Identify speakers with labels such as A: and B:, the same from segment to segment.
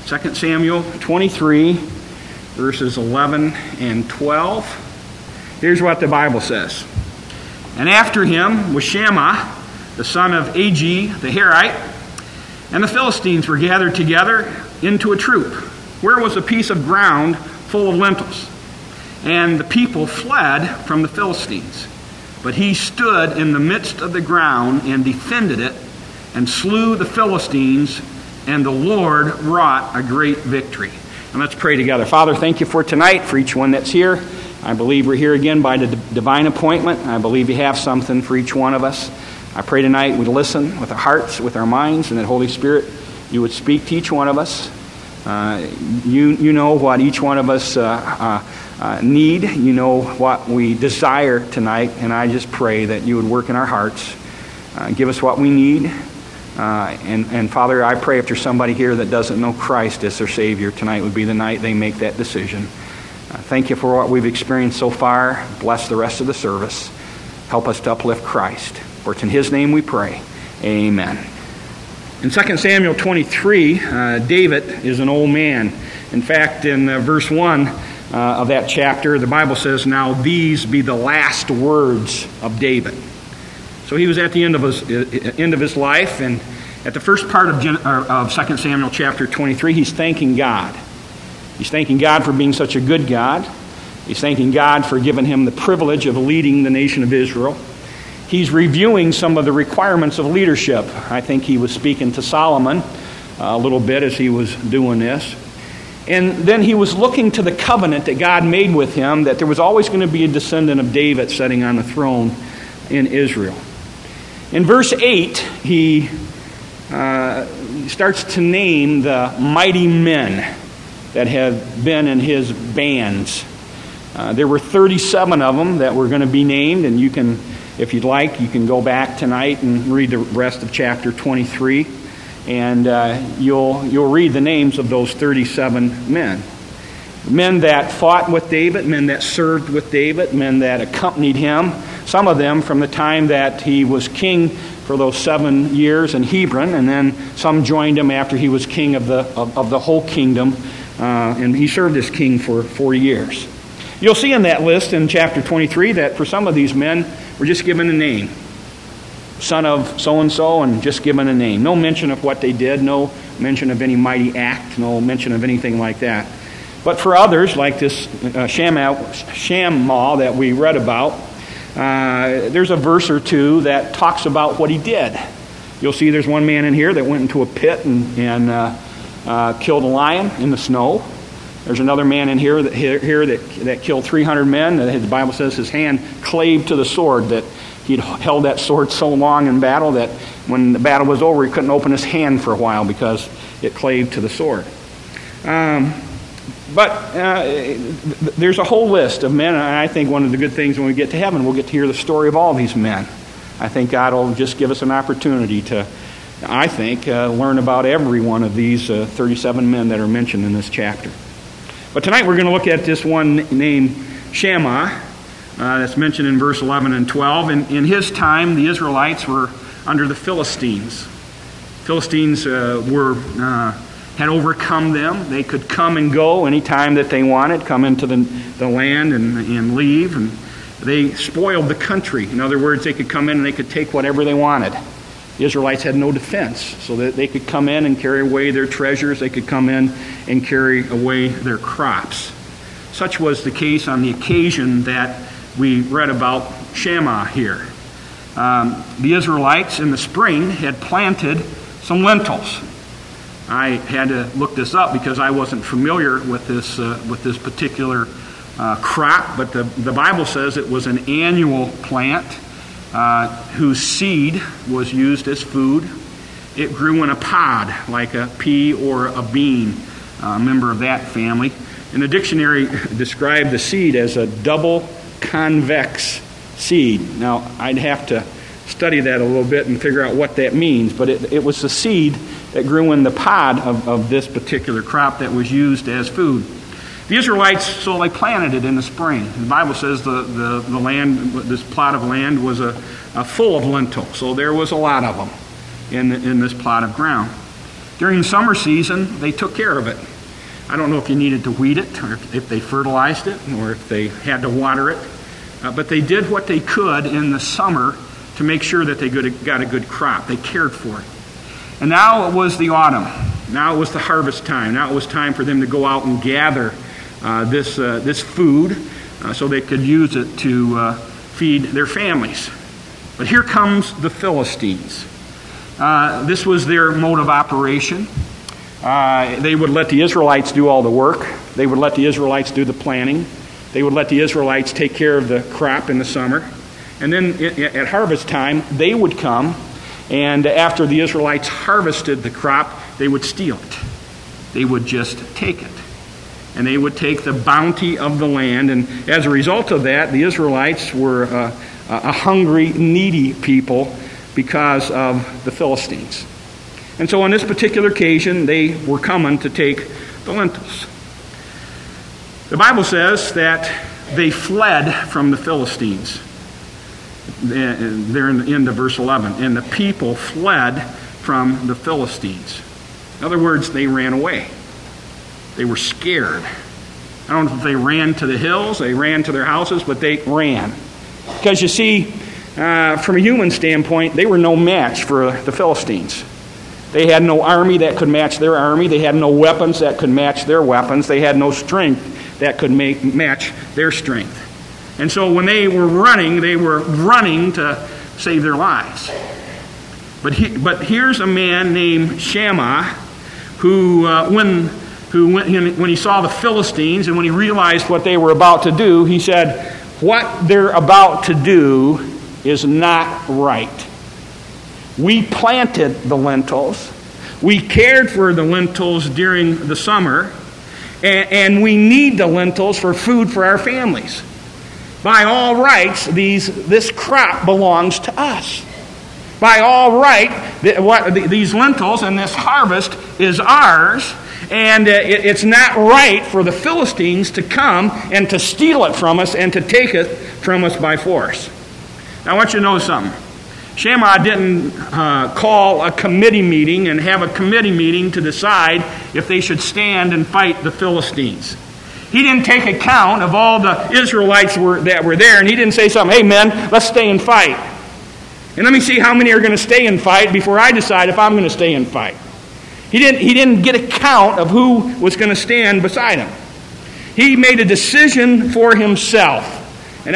A: 2 Samuel 23, verses 11 and 12. Here's what the Bible says. And after him was Shammah, the son of Agee the Herite, and the Philistines were gathered together into a troop, where was a piece of ground full of lentils. And the people fled from the Philistines. But he stood in the midst of the ground and defended it, and slew the Philistines, and the Lord wrought a great victory. And let's pray together. Father, thank you for tonight, for each one that's here. I believe we're here again by the divine appointment. I believe you have something for each one of us. I pray tonight we'd listen with our hearts, with our minds, and that Holy Spirit, you would speak to each one of us. You know what each one of us need. You know what we desire tonight, and I just pray that you would work in our hearts. Give us what we need. And Father, I pray if there's somebody here that doesn't know Christ as their Savior, tonight would be the night they make that decision. Thank you for what we've experienced so far. Bless the rest of the service. Help us to uplift Christ. For it's in His name we pray. Amen. In 2 Samuel 23, David is an old man. In fact, in verse 1 of that chapter, the Bible says, "Now these be the last words of David." So he was at the end of his life, and at the first part of 2 Samuel chapter 23, he's thanking God. He's thanking God for being such a good God. He's thanking God for giving him the privilege of leading the nation of Israel. He's reviewing some of the requirements of leadership. I think he was speaking to Solomon a little bit as he was doing this. And then he was looking to the covenant that God made with him, that there was always going to be a descendant of David sitting on the throne in Israel. In verse 8, he starts to name the mighty men that have been in his bands. There were 37 of them that were going to be named, and you can, if you'd like, you can go back tonight and read the rest of chapter 23, and you'll read the names of those 37 men. Men that fought with David, men that served with David, men that accompanied him, some of them from the time that he was king for those 7 years in Hebron, and then some joined him after he was king of the whole kingdom, and he served as king for 4 years. You'll see in that list in chapter 23 that for some of these men were just given a name. Son of so-and-so, and just given a name. No mention of what they did, no mention of any mighty act, no mention of anything like that. But for others, like this Shammah that we read about, there's a verse or two that talks about what he did. You'll see there's one man in here that went into a pit and killed a lion in the snow. There's another man in here that killed 300 men. The Bible says his hand clave to the sword, that he'd held that sword so long in battle that when the battle was over, he couldn't open his hand for a while because it clave to the sword. But there's a whole list of men, and I think one of the good things when we get to heaven, we'll get to hear the story of all these men. I think God will just give us an opportunity to, I think, learn about every one of these 37 men that are mentioned in this chapter. But tonight we're going to look at this one named Shammah that's mentioned in verse 11 and 12. And in his time, the Israelites were under the Philistines. Philistines had overcome them. They could come and go anytime that they wanted, come into the land and leave. And they spoiled the country. In other words, they could come in and they could take whatever they wanted. The Israelites had no defense, so that they could come in and carry away their treasures. They could come in and carry away their crops. Such was the case on the occasion that we read about Shammah here. The Israelites in the spring had planted some lentils. I had to look this up because I wasn't familiar with this particular crop, but the Bible says it was an annual plant whose seed was used as food. It grew in a pod, like a pea or a bean, a member of that family. And the dictionary described the seed as a double convex seed. Now, I'd have to study that a little bit and figure out what that means, but it was the seed that grew in the pod of this particular crop that was used as food. The Israelites, so they planted it in the spring. The Bible says the land, this plot of land was full of lentils, so there was a lot of them in this plot of ground. During the summer season, they took care of it. I don't know if you needed to weed it, or if they fertilized it, or if they had to water it. But they did what they could in the summer to make sure that they got a good crop. They cared for it. And now it was the autumn. Now it was the harvest time. Now it was time for them to go out and gather this food so they could use it to feed their families. But here comes the Philistines. This was their mode of operation. They would let the Israelites do all the work. They would let the Israelites do the planting. They would let the Israelites take care of the crop in the summer. And then at harvest time, they would come, and after the Israelites harvested the crop, they would steal it. They would just take it. And they would take the bounty of the land. And as a result of that, the Israelites were a hungry, needy people because of the Philistines. And so on this particular occasion, they were coming to take the lentils. The Bible says that they fled from the Philistines. There in the end of verse 11. And the people fled from the Philistines. In other words, they ran away. They were scared. I don't know if they ran to the hills, they ran to their houses, but they ran. Because you see, from a human standpoint, they were no match for the Philistines. They had no army that could match their army. They had no weapons that could match their weapons. They had no strength that could match their strength. And so when they were running to save their lives. But here's a man named Shammah who, when he saw the Philistines and when he realized what they were about to do, he said, "What they're about to do is not right. We planted the lentils. We cared for the lentils during the summer. And we need the lentils for food for our families. By all rights, this crop belongs to us. By all right, these lentils and this harvest is ours. And it's not right for the Philistines to come and to steal it from us and to take it from us by force." Now I want you to know something. Shammah didn't call a committee meeting and have a committee meeting to decide if they should stand and fight the Philistines. He didn't take account of all the Israelites that were there, and he didn't say something, "Hey men, let's stay and fight. And let me see how many are going to stay and fight before I decide if I'm going to stay and fight." He didn't get account of who was going to stand beside him. He made a decision for himself. And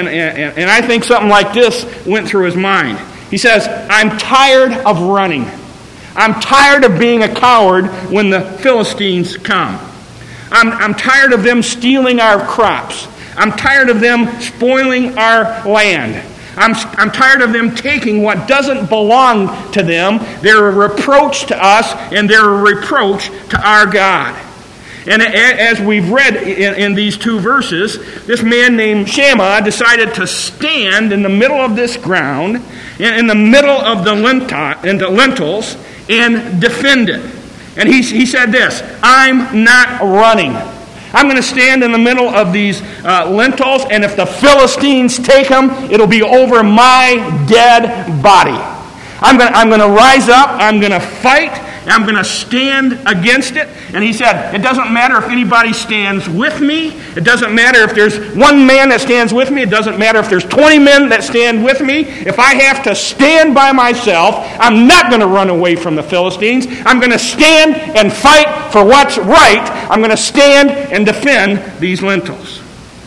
A: I think something like this went through his mind. He says, "I'm tired of running. I'm tired of being a coward when the Philistines come. I'm tired of them stealing our crops. I'm tired of them spoiling our land. I'm tired of them taking what doesn't belong to them. They're a reproach to us, and they're a reproach to our God." And as we've read in these two verses, this man named Shammah decided to stand in the middle of this ground, in the middle of the lentils, and defend it. And he said this, "I'm not running. I'm going to stand in the middle of these lentils, and if the Philistines take them, it'll be over my dead body. I'm going to rise up, I'm going to fight, and I'm going to stand against it." And he said, "It doesn't matter if anybody stands with me. It doesn't matter if there's one man that stands with me. It doesn't matter if there's 20 men that stand with me. If I have to stand by myself, I'm not going to run away from the Philistines. I'm going to stand and fight for what's right. I'm going to stand and defend these lentils."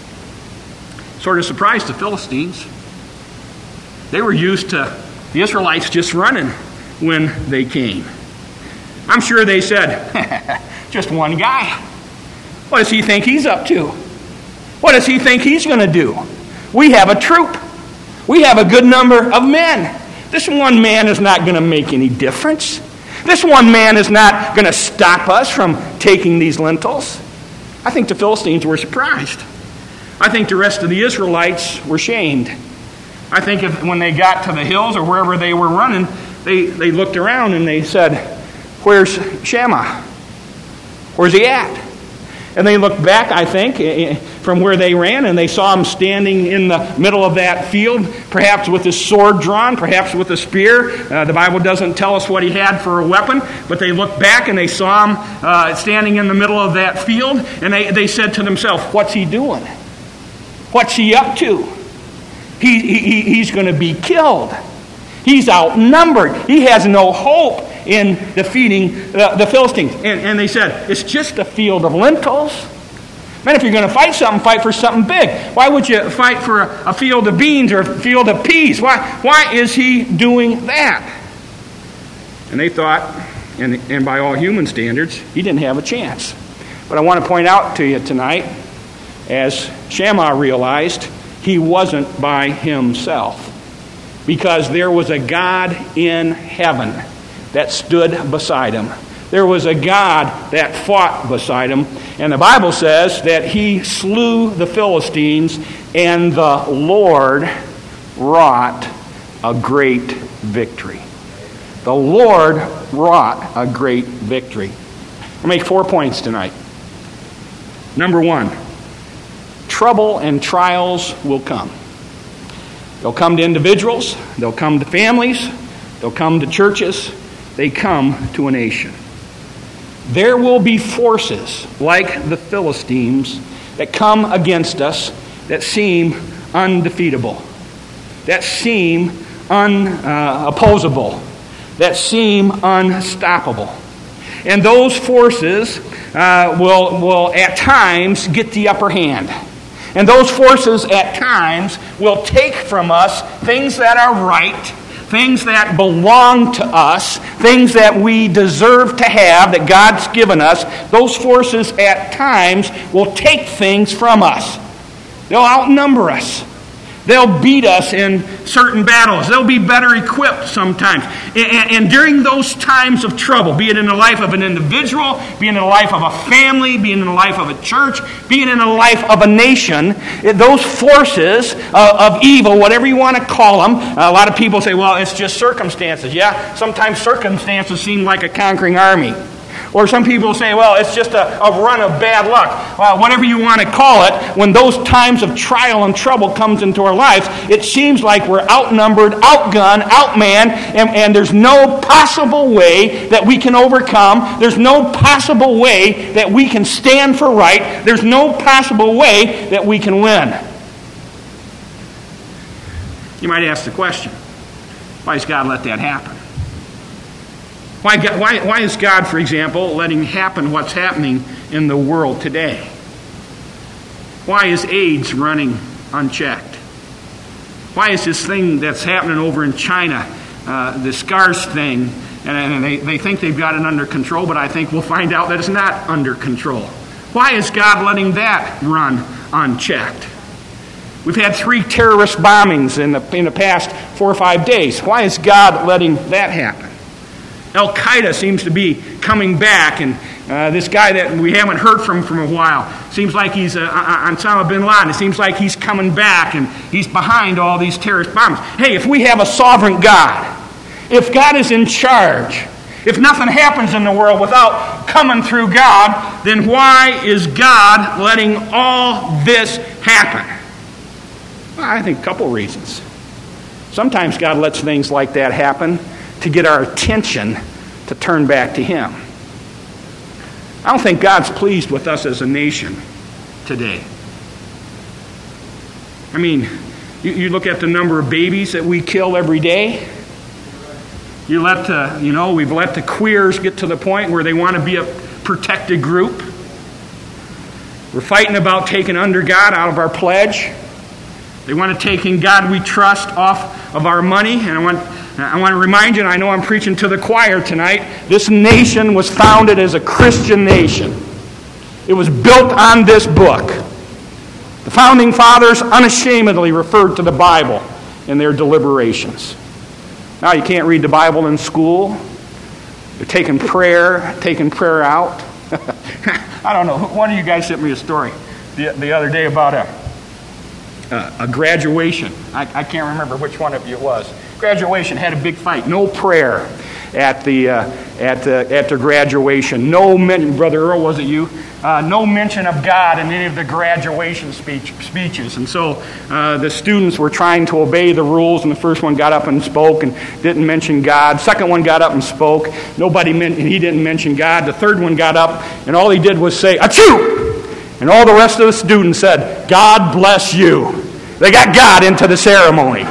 A: Sort of surprised the Philistines. They were used to the Israelites just running when they came. I'm sure they said, "Just one guy. What does he think he's up to? What does he think he's going to do? We have a troop. We have a good number of men. This one man is not going to make any difference. This one man is not going to stop us from taking these lentils." I think the Philistines were surprised. I think the rest of the Israelites were shamed. I think when they got to the hills or wherever they were running, they looked around and they said, "Where's Shammah? Where's he at?" And they looked back, I think, from where they ran, and they saw him standing in the middle of that field, perhaps with his sword drawn, perhaps with a spear. The Bible doesn't tell us what he had for a weapon, but they looked back and they saw him standing in the middle of that field, and they said to themselves, "What's he doing? What's he up to? He's going to be killed. He's outnumbered. He has no hope in defeating the Philistines." And they said, "It's just a field of lentils. Man, if you're going to fight something, fight for something big. Why would you fight for a field of beans or a field of peas? Why is he doing that?" And they thought, and by all human standards, he didn't have a chance. But I want to point out to you tonight, as Shammah realized, he wasn't by himself. Because there was a God in heaven that stood beside him. There was a God that fought beside him. And the Bible says that he slew the Philistines, and the Lord wrought a great victory. The Lord wrought a great victory. I'll make 4 points tonight. Number 1, trouble and trials will come. They'll come to individuals, they'll come to families, they'll come to churches, they come to a nation. There will be forces like the Philistines that come against us that seem undefeatable, that seem unopposable, that seem unstoppable. And those forces will at times get the upper hand. And those forces at times will take from us things that are right, things that belong to us, things that we deserve to have, that God's given us. Those forces at times will take things from us. They'll outnumber us. They'll beat us in certain battles. They'll be better equipped sometimes. And during those times of trouble, be it in the life of an individual, be it in the life of a family, be it in the life of a church, be it in the life of a nation, those forces of evil, whatever you want to call them, a lot of people say, well, it's just circumstances. Yeah, sometimes circumstances seem like a conquering army. Or some people say, well, it's just a run of bad luck. Well, whatever you want to call it, when those times of trial and trouble comes into our lives, it seems like we're outnumbered, outgunned, outmanned, and there's no possible way that we can overcome. There's no possible way that we can stand for right. There's no possible way that we can win. You might ask the question, why does God let that happen? Why is God, for example, letting happen what's happening in the world today? Why is AIDS running unchecked? Why is this thing that's happening over in China, the SARS thing, and they think they've got it under control, but I think we'll find out that it's not under control. Why is God letting that run unchecked? We've had 3 terrorist bombings in the past 4 or 5 days. Why is God letting that happen? Al-Qaeda seems to be coming back, and this guy that we haven't heard from a while, seems like he's Osama bin Laden. It seems like he's coming back, and he's behind all these terrorist bombs. Hey, if we have a sovereign God, if God is in charge, if nothing happens in the world without coming through God, then why is God letting all this happen? Well, I think a couple reasons. Sometimes God lets things like that happen to get our attention to turn back to Him. I don't think God's pleased with us as a nation today. I mean, you look at the number of babies that we kill every day. We've let the queers get to the point where they want to be a protected group. We're fighting about taking under God out of our pledge. They want to take In God We Trust off of our money. And I want to remind you, and I know I'm preaching to the choir tonight, this nation was founded as a Christian nation. It was built on this book. The founding fathers unashamedly referred to the Bible in their deliberations. Now you can't read the Bible in school. They're taking prayer out. I don't know. One of you guys sent me a story the other day about a graduation. I can't remember which one of you it was. Graduation had a big fight. No prayer. at their graduation. No mention, Brother Earl, was it you? No mention of God in any of the graduation speeches. And so the students were trying to obey the rules, and the first one got up and spoke and didn't mention God. Second one got up and spoke. He didn't mention God. The third one got up, and all he did was say, "Achoo!" And all the rest of the students said, "God bless you." They got God into the ceremony.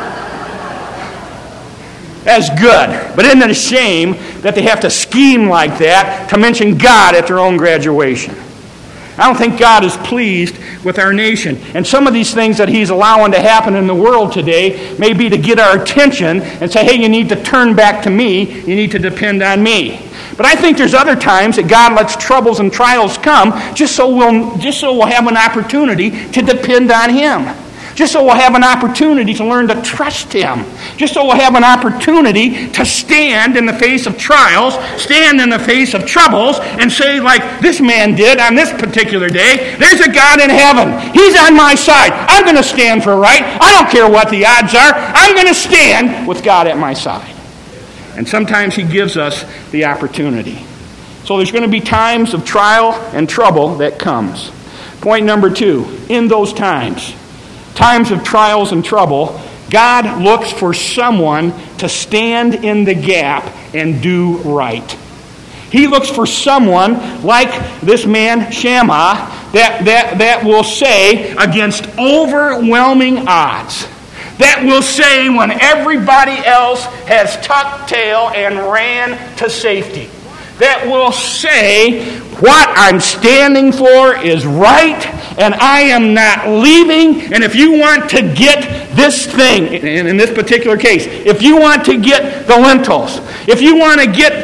A: That's good. But isn't it a shame that they have to scheme like that to mention God at their own graduation? I don't think God is pleased with our nation. And some of these things that He's allowing to happen in the world today may be to get our attention and say, hey, you need to turn back to me. You need to depend on me. But I think there's other times that God lets troubles and trials come just so we'll have an opportunity to depend on Him. Just so we'll have an opportunity to learn to trust Him. Just so we'll have an opportunity to stand in the face of trials, stand in the face of troubles, and say like this man did on this particular day, there's a God in heaven. He's on my side. I'm going to stand for right. I don't care what the odds are. I'm going to stand with God at my side. And sometimes He gives us the opportunity. So there's going to be times of trial and trouble that comes. Point number 2, in those times of trials and trouble, God looks for someone to stand in the gap and do right. He looks for someone like this man Shammah that will say against overwhelming odds, that will say when everybody else has tucked tail and ran to safety, that will say what I'm standing for is right and I am not leaving. And if you want to get this thing, in this particular case, if you want to get the lentils, if you want to get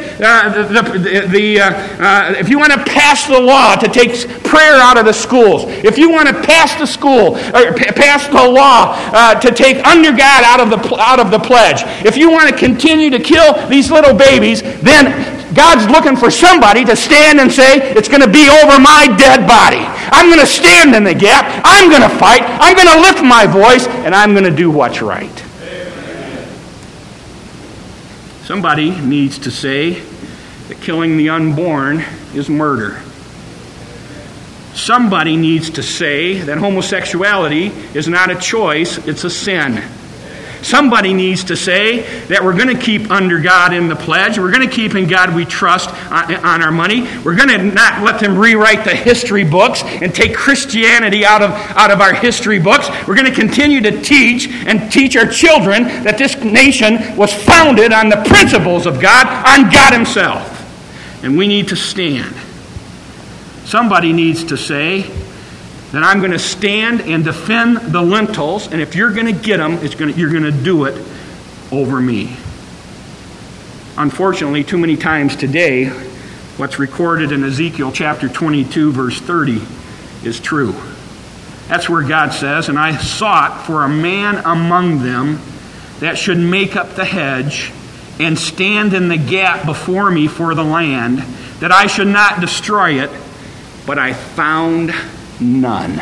A: if you want to pass the law to take prayer out of the schools, if you want to pass the law to take under God out of the pledge, if you want to continue to kill these little babies, then God's looking for somebody to stand and say, it's going to be over my dead body. I'm going to stand in the gap. I'm going to fight. I'm going to lift my voice, and I'm going to do what's right. Amen. Somebody needs to say that killing the unborn is murder. Somebody needs to say that homosexuality is not a choice, it's a sin. Somebody needs to say that we're going to keep under God in the pledge. We're going to keep in God we trust on our money. We're going to not let them rewrite the history books and take Christianity out of our history books. We're going to continue to teach our children that this nation was founded on the principles of God, on God Himself. And we need to stand. Somebody needs to say that I'm going to stand and defend the lentils, and if you're going to get them, you're going to do it over me. Unfortunately, too many times today, what's recorded in Ezekiel chapter 22, verse 30 is true. That's where God says, and I sought for a man among them that should make up the hedge and stand in the gap before me for the land, that I should not destroy it, but I found none.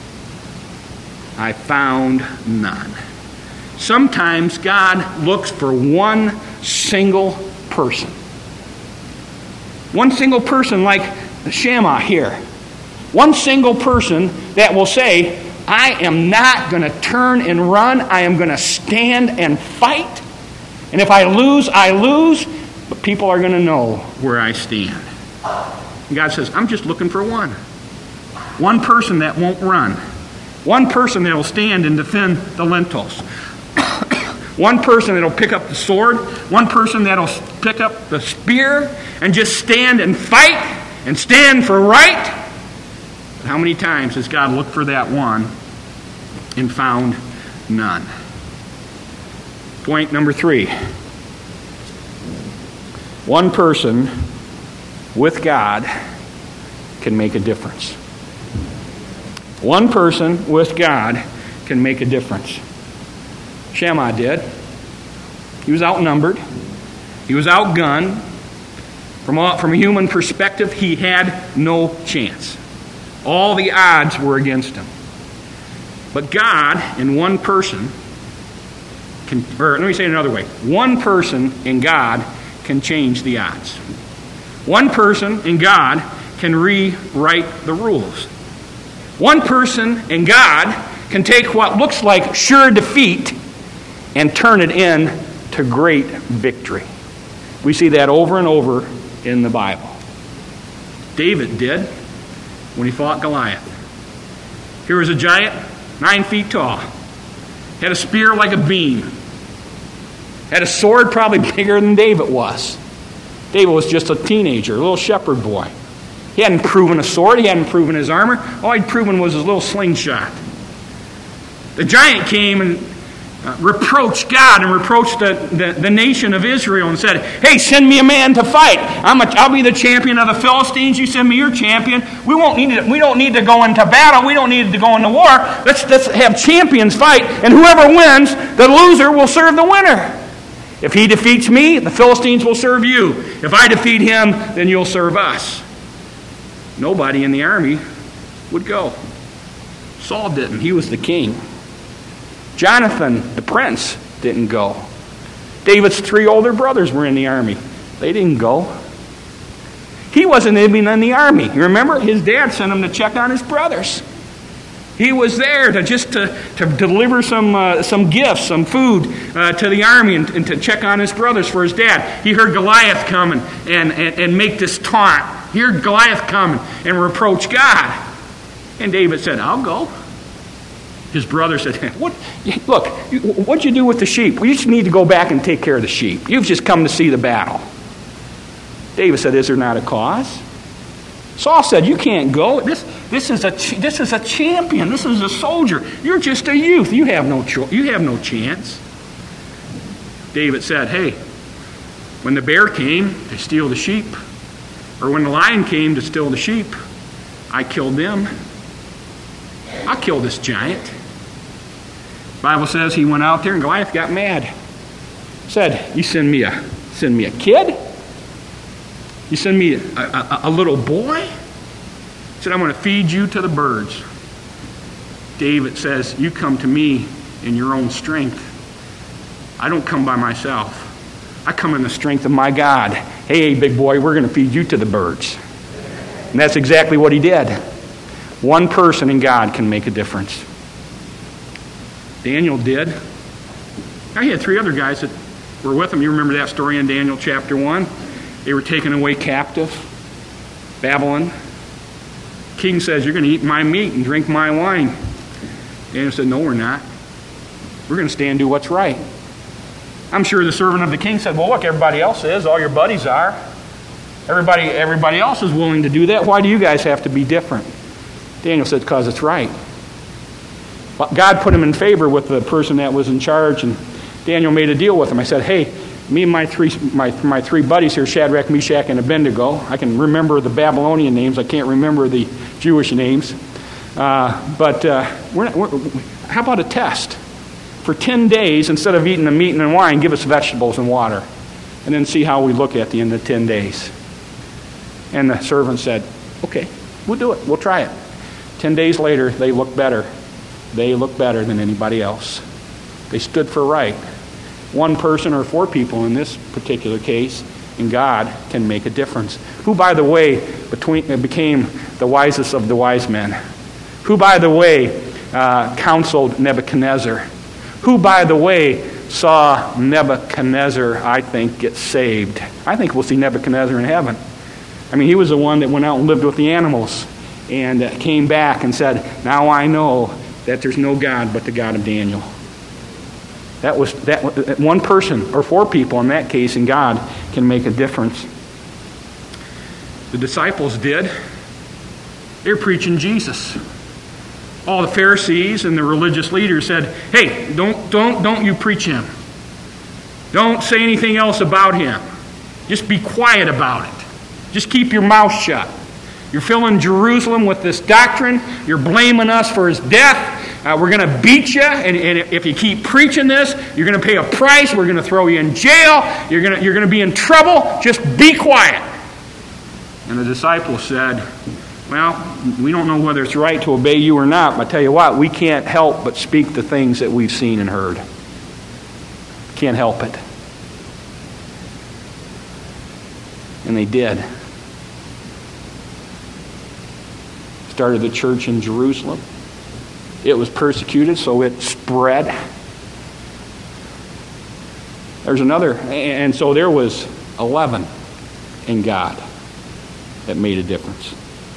A: I found none. Sometimes God looks for one single person. One single person like Shammah here. One single person that will say, I am not going to turn and run. I am going to stand and fight. And if I lose, I lose. But people are going to know where I stand. And God says, I'm just looking for one. One person that won't run. One person that will stand and defend the lentils. One person that will pick up the sword. One person that will pick up the spear and just stand and fight and stand for right. But how many times has God looked for that one and found none? Point number 3. One person with God can make a difference. One person with God can make a difference. Shammah did. He was outnumbered. He was outgunned. From a human perspective, he had no chance. All the odds were against him. But God, in one person, let me say it another way. One person in God can change the odds. One person in God can rewrite the rules. One person in God can take what looks like sure defeat and turn it into great victory. We see that over and over in the Bible. David did when he fought Goliath. Here was a giant, 9 feet tall. Had a spear like a beam. Had a sword probably bigger than David was. David was just a teenager, a little shepherd boy. He hadn't proven a sword. He hadn't proven his armor. All he'd proven was his little slingshot. The giant came and reproached God and reproached the nation of Israel and said, hey, send me a man to fight. I'll be the champion of the Philistines. You send me your champion. We don't need to go into battle. We don't need to go into war. Let's have champions fight, and whoever wins, the loser will serve the winner. If he defeats me, the Philistines will serve you. If I defeat him, then you'll serve us. Nobody in the army would go. Saul didn't. He was the king. Jonathan, the prince, didn't go. David's 3 older brothers were in the army. They didn't go. He wasn't even in the army. You remember? His dad sent him to check on his brothers. He was there to deliver some gifts, some food to the army and to check on his brothers for his dad. He heard Goliath coming and make this taunt. He heard Goliath coming and reproach God. And David said, I'll go. His brother said, look, what'd you do with the sheep? We just need to go back and take care of the sheep. You've just come to see the battle. David said, is there not a cause? Saul said, you can't go. This is a champion. This is a soldier. You're just a youth. You have no chance. David said, hey, when the bear came to steal the sheep, or when the lion came to steal the sheep, I killed them. I'll kill this giant. The Bible says he went out there and Goliath got mad. Said, you send me a kid? You send me a little boy? He said, I'm going to feed you to the birds. David says, you come to me in your own strength. I don't come by myself. I come in the strength of my God. Hey, big boy, we're going to feed you to the birds. And that's exactly what he did. One person in God can make a difference. Daniel did. Now, he had 3 other guys that were with him. You remember that story in Daniel chapter 1? They were taken away captive. Babylon. King says, you're going to eat my meat and drink my wine. Daniel said, no, we're not. We're going to stand and do what's right. I'm sure the servant of the king said, well, look, everybody else is. All your buddies are. Everybody else is willing to do that. Why do you guys have to be different? Daniel said, because it's right. Well, God put him in favor with the person that was in charge, and Daniel made a deal with him. I said, hey, me and my three buddies here, Shadrach, Meshach, and Abednego, I can remember the Babylonian names. I can't remember the Jewish names. But how about a test? For 10 days, instead of eating the meat and the wine, give us vegetables and water. And then see how we look at the end of 10 days. And the servant said, okay, we'll do it. We'll try it. 10 days later, they looked better. They looked better than anybody else. They stood for right. One person or 4 people in this particular case, and God can make a difference. Who, by the way, became the wisest of the wise men? Who, by the way, counseled Nebuchadnezzar? Who, by the way, saw Nebuchadnezzar, I think, get saved? I think we'll see Nebuchadnezzar in heaven. I mean, he was the one that went out and lived with the animals and came back and said, now I know that there's no God but the God of Daniel. That one person or 4 people in that case, and God can make a difference. The disciples did. They're preaching Jesus. All the Pharisees and the religious leaders said, hey, don't you preach him. Don't say anything else about him. Just be quiet about it. Just keep your mouth shut. You're filling Jerusalem with this doctrine. You're blaming us for his death. We're going to beat you, and if you keep preaching this, you're going to pay a price. We're going to throw you in jail. You're going to be in trouble. Just be quiet. And the disciples said, well, we don't know whether it's right to obey you or not, but I tell you what, we can't help but speak the things that we've seen and heard. Can't help it. And they did. Started the church in Jerusalem. It was persecuted, so it spread. There's another, and so there was 11 in God that made a difference.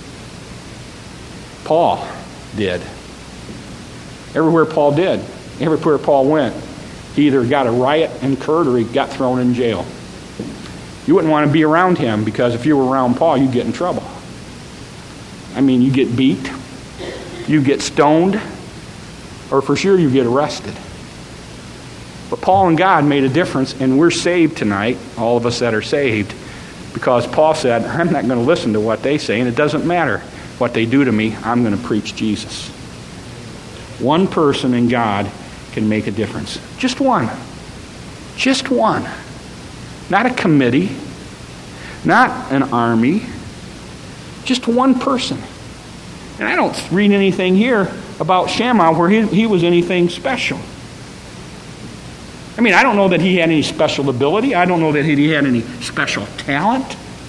A: Paul did. Everywhere Paul went, he either got a riot incurred or he got thrown in jail. You wouldn't want to be around him, because if you were around Paul, you'd get in trouble. I mean, you get beat, you get stoned, or for sure you get arrested. But Paul and God made a difference, and we're saved tonight, all of us that are saved, because Paul said, I'm not going to listen to what they say, and it doesn't matter what they do to me, I'm going to preach Jesus. One person in God can make a difference. Just one. Just one. Not a committee, not an army, just one person. And I don't read anything here about Shammah where he was anything special. I mean, I don't know that he had any special ability. I don't know that he had any special talent.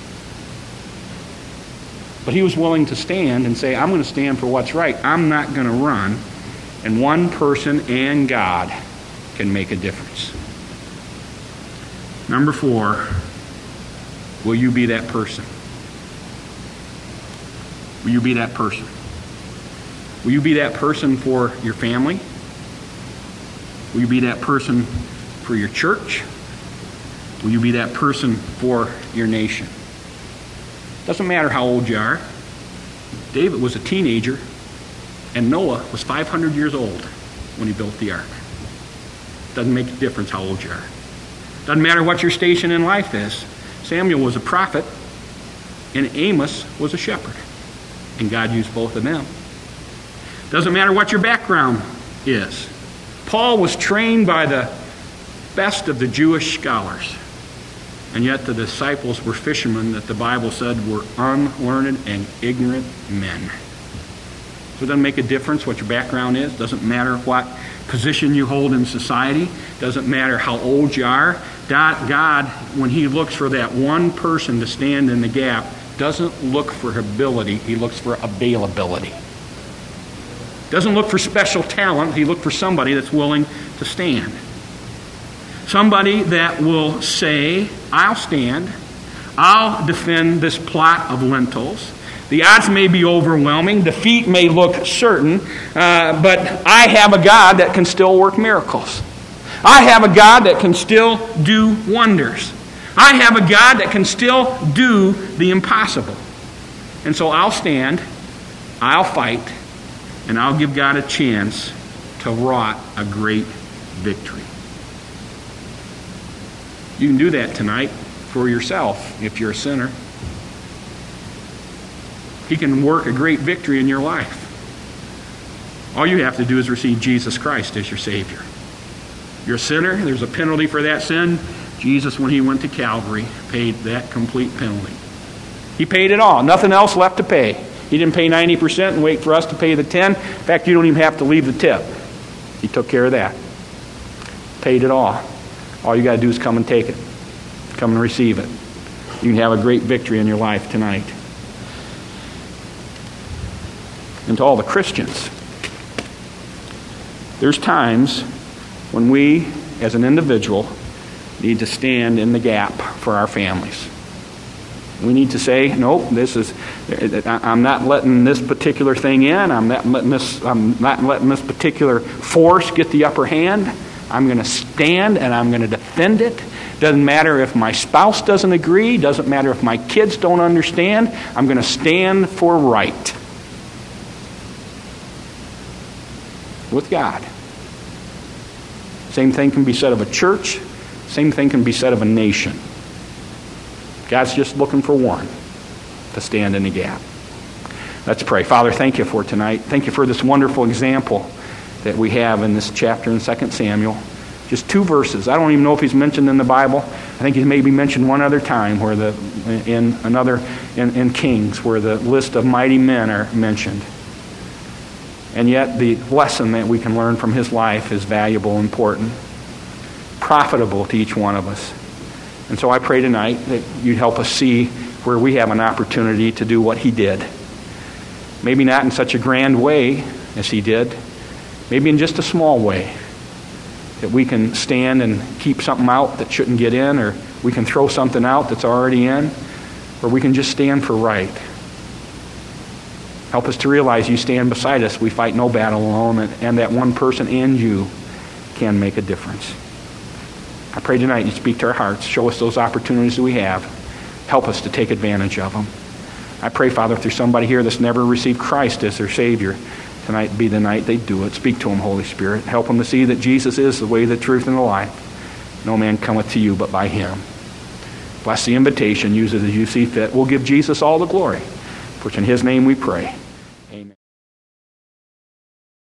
A: But he was willing to stand and say, I'm going to stand for what's right. I'm not going to run. And one person and God can make a difference. Number 4, will you be that person? Will you be that person? Will you be that person for your family? Will you be that person for your church? Will you be that person for your nation? Doesn't matter how old you are. David was a teenager, and Noah was 500 years old when he built the ark. Doesn't make a difference how old you are. Doesn't matter what your station in life is. Samuel was a prophet, and Amos was a shepherd. And God used both of them. Doesn't matter what your background is. Paul was trained by the best of the Jewish scholars. And yet the disciples were fishermen that the Bible said were unlearned and ignorant men. So it doesn't make a difference what your background is. Doesn't matter what position you hold in society. Doesn't matter how old you are. God, when He looks for that one person to stand in the gap, doesn't look for ability. He looks for availability. Doesn't look for special talent. He looks for somebody that's willing to stand. Somebody that will say, I'll stand. I'll defend this plot of lentils. The odds may be overwhelming. Defeat may look certain. But I have a God that can still work miracles. I have a God that can still do wonders. I have a God that can still do the impossible. And so I'll stand, I'll fight, and I'll give God a chance to wrought a great victory. You can do that tonight for yourself if you're a sinner. He can work a great victory in your life. All you have to do is receive Jesus Christ as your Savior. You're a sinner. There's a penalty for that sin. Jesus, when He went to Calvary, paid that complete penalty. He paid it all. Nothing else left to pay. He didn't pay 90% and wait for us to pay the 10%. In fact, you don't even have to leave the tip. He took care of that. Paid it all. All you got to do is come and take it. Come and receive it. You can have a great victory in your life tonight. And to all the Christians, there's times when we, as an individual, need to stand in the gap for our families. We need to say, nope, I'm not letting this particular thing in. I'm not letting this particular force get the upper hand. I'm going to stand and I'm going to defend it. Doesn't matter if my spouse doesn't agree. Doesn't matter if my kids don't understand. I'm going to stand for right with God. Same thing can be said of a church. Same thing can be said of a nation. God's just looking for one to stand in the gap. Let's pray. Father, thank you for tonight. Thank you for this wonderful example that we have in this chapter in 2 Samuel. Just 2 verses. I don't even know if he's mentioned in the Bible. I think he's maybe mentioned one other time where in Kings where the list of mighty men are mentioned. And yet the lesson that we can learn from his life is valuable, important, profitable to each one of us. And so I pray tonight that you'd help us see where we have an opportunity to do what he did. Maybe not in such a grand way as he did. Maybe in just a small way. That we can stand and keep something out that shouldn't get in, or we can throw something out that's already in, or we can just stand for right. Help us to realize you stand beside us. We fight no battle alone, and that one person and you can make a difference. I pray tonight you speak to our hearts. Show us those opportunities that we have. Help us to take advantage of them. I pray, Father, if there's somebody here that's never received Christ as their Savior, tonight be the night they do it. Speak to them, Holy Spirit. Help them to see that Jesus is the way, the truth, and the life. No man cometh to you but by him. Bless the invitation. Use it as you see fit. We'll give Jesus all the glory. For it's in his name we pray.